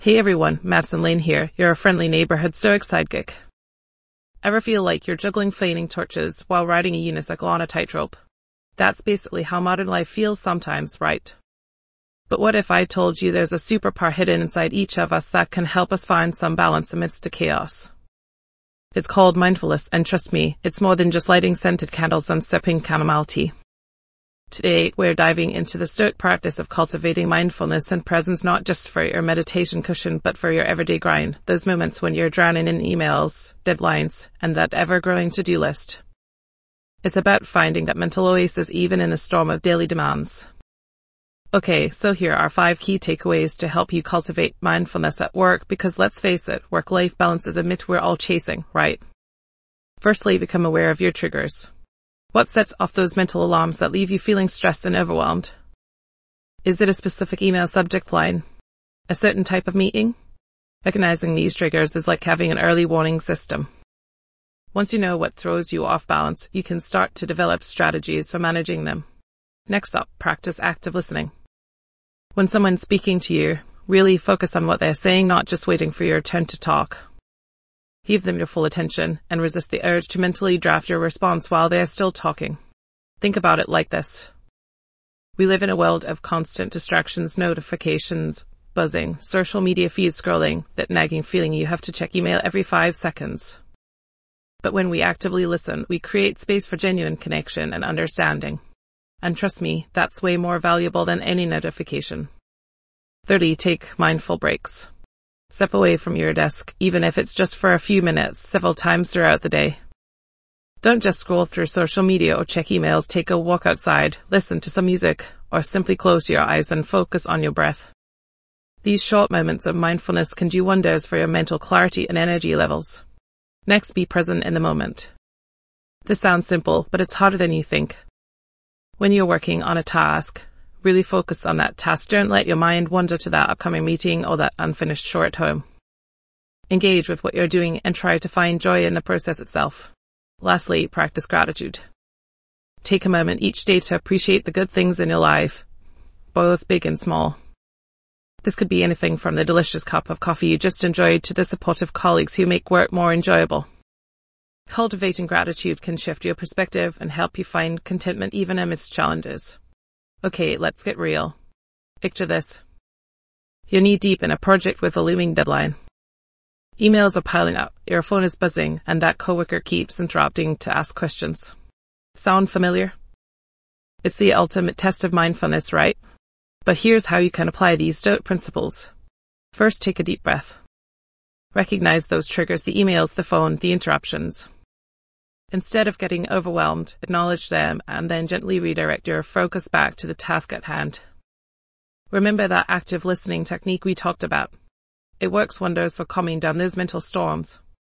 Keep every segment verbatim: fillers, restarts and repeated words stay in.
Hey everyone, Madison Lane here, your friendly neighborhood Stoic sidekick. Ever feel like you're juggling flaming torches while riding a unicycle on a tightrope? That's basically how modern life feels sometimes, right? But what if I told you there's a superpower hidden inside each of us that can help us find some balance amidst the chaos? It's called mindfulness, and trust me, it's more than just lighting scented candles and sipping chamomile tea. Today, we're diving into the Stoic practice of cultivating mindfulness and presence, not just for your meditation cushion, but for your everyday grind, those moments when you're drowning in emails, deadlines, and that ever-growing to-do list. It's about finding that mental oasis even in a storm of daily demands. Okay, so here are five key takeaways to help you cultivate mindfulness at work, because let's face it, work-life balance is a myth we're all chasing, right? Firstly, become aware of your triggers. What sets off those mental alarms that leave you feeling stressed and overwhelmed? Is it a specific email subject line? A certain type of meeting? Recognizing these triggers is like having an early warning system. Once you know what throws you off balance, you can start to develop strategies for managing them. Next up, practice active listening. When someone's speaking to you, really focus on what they're saying, not just waiting for your turn to talk. Give them your full attention and resist the urge to mentally draft your response while they're still talking. Think about it like this. We live in a world of constant distractions, notifications, buzzing, social media feed scrolling, that nagging feeling you have to check email every five seconds. But when we actively listen, we create space for genuine connection and understanding. And trust me, that's way more valuable than any notification. Thirdly, take mindful breaks. Step away from your desk, even if it's just for a few minutes, several times throughout the day. Don't just scroll through social media or check emails. Take a walk outside, listen to some music, or simply close your eyes and focus on your breath. These short moments of mindfulness can do wonders for your mental clarity and energy levels. Next, be present in the moment. This sounds simple, but it's harder than you think. When you're working on a task, really focus on that task. Don't let your mind wander to that upcoming meeting or that unfinished chore at home. Engage with what you're doing and try to find joy in the process itself. Lastly, practice gratitude. Take a moment each day to appreciate the good things in your life, both big and small. This could be anything from the delicious cup of coffee you just enjoyed to the supportive colleagues who make work more enjoyable. Cultivating gratitude can shift your perspective and help you find contentment even amidst challenges. Okay, let's get real. Picture this. You're knee-deep in a project with a looming deadline. Emails are piling up, your phone is buzzing, and that coworker keeps interrupting to ask questions. Sound familiar? It's the ultimate test of mindfulness, right? But here's how you can apply these Stoic principles. First, take a deep breath. Recognize those triggers, the emails, the phone, the interruptions. Instead of getting overwhelmed, acknowledge them and then gently redirect your focus back to the task at hand. Remember that active listening technique we talked about. It works wonders for calming down those mental storms.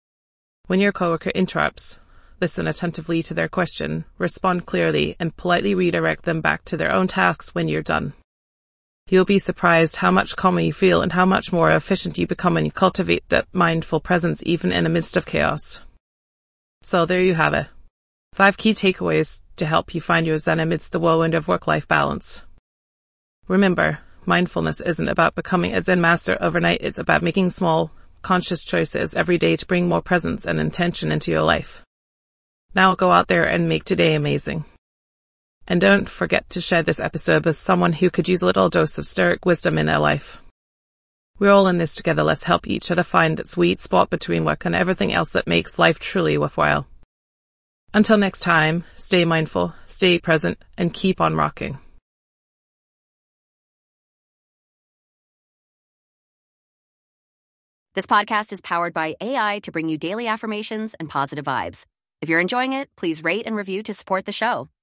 When your coworker interrupts, listen attentively to their question, respond clearly, and politely redirect them back to their own tasks when you're done. You'll be surprised how much calmer you feel and how much more efficient you become when you cultivate that mindful presence even in the midst of chaos. So there you have it. Five key takeaways to help you find your zen amidst the whirlwind of work-life balance. Remember, mindfulness isn't about becoming a Zen master overnight. It's about making small, conscious choices every day to bring more presence and intention into your life. Now go out there and make today amazing. And don't forget to share this episode with someone who could use a little dose of Stoic wisdom in their life. We're all in this together. Let's help each other find that sweet spot between work and everything else that makes life truly worthwhile. Until next time, stay mindful, stay present, and keep on rocking. This podcast is powered by A I to bring you daily affirmations and positive vibes. If you're enjoying it, please rate and review to support the show.